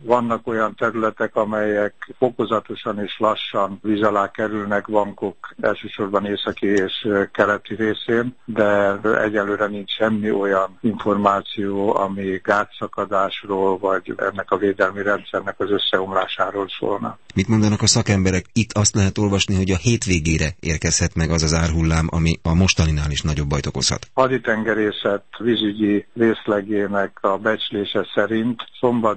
Vannak olyan területek, amelyek fokozatosan és lassan víz alá kerülnek, Bangkok elsősorban északi és keleti részén, de egyelőre nincs semmi olyan információ, ami gátszakadásról vagy ennek a védelmi rendszernek az összeomlásáról szólna. Mit mondanak a szakemberek? Itt azt lehet olvasni, hogy a hétvégére érkezhet meg az az árhullám, ami a mostaninál is nagyobb bajt okozhat. Haditengerészet vízügyi részlegének a becslése szerint szombat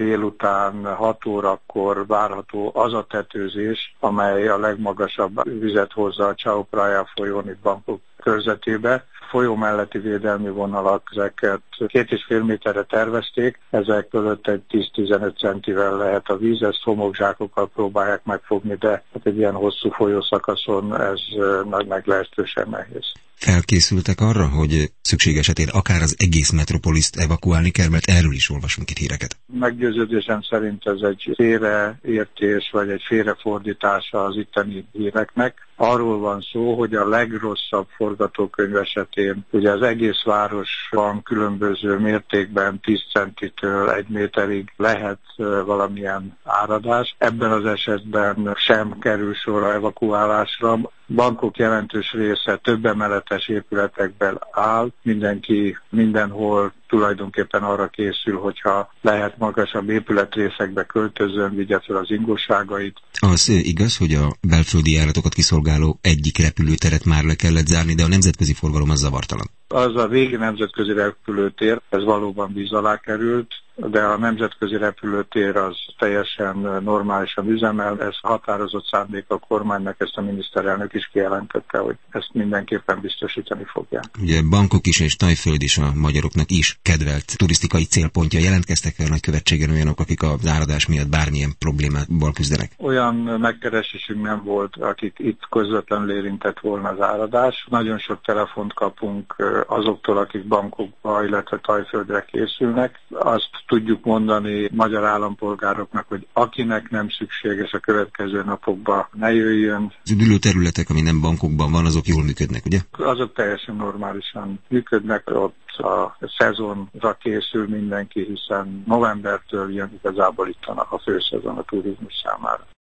délután 6 órakor várható az a tetőzés, amely a legmagasabb vizet hozza a Chao Phraya folyón itt Bangkok körzetébe. Folyó melletti védelmi vonalak, ezeket 2,5 méterre tervezték, ezek között egy 10-15 centivel lehet a víz, ezt homokzsákokkal próbálják megfogni, de hát egy ilyen hosszú folyószakaszon ez meglehetősen nehéz. Felkészültek arra, hogy szükség esetén akár az egész metropoliszt evakuálni kell, mert erről is olvasunk itt híreket? Meggyőződésem szerint ez egy félreértés, vagy egy félrefordítása az itteni híreknek. Arról van szó, hogy a legrosszabb forgatókönyv esetén ugye az egész városban különböző mértékben 10 centitől 1 méterig lehet valamilyen áradás. Ebben az esetben sem kerül sor a evakuálásra. Bangkok jelentős része több emeletes épületekben áll, mindenki mindenhol tulajdonképpen arra készül, hogyha lehet magasabb épületrészekbe költözön, vigye fel az ingóságait. Az igaz, hogy a belföldi járatokat kiszolgáló egyik repülőteret már le kellett zárni, de a nemzetközi forgalom az zavartalan. Az a régi nemzetközi repülőtér, ez valóban víz alá került, de a nemzetközi repülőtér az teljesen normálisan üzemel. Ez határozott szándék a kormánynak, ezt a miniszterelnök is kijelentette, hogy ezt mindenképpen biztosítani fogják. Ugye Bangkok is és Thaiföld is a magyaroknak is kedvelt turisztikai célpontja. Jelentkeztek el nagykövetségen olyanok, akik az áradás miatt bármilyen problémával küzdenek? Olyan megkeresésünk nem volt, akik itt közvetlenül érintett volna az áradás. Nagyon sok telefont kapunk azoktól, akik Bangkokba, illetve Thaiföldre készülnek. Azt tudjuk mondani magyar állampolgároknak, hogy akinek nem szükséges a következő napokban ne jöjjön. Az üdülő területek, ami nem Bangkokban van, azok jól működnek, ugye? Azok teljesen normálisan működnek, ott a szezonra készül mindenki, hiszen novembertől jön igazából itt a főszezon a turizmus számára.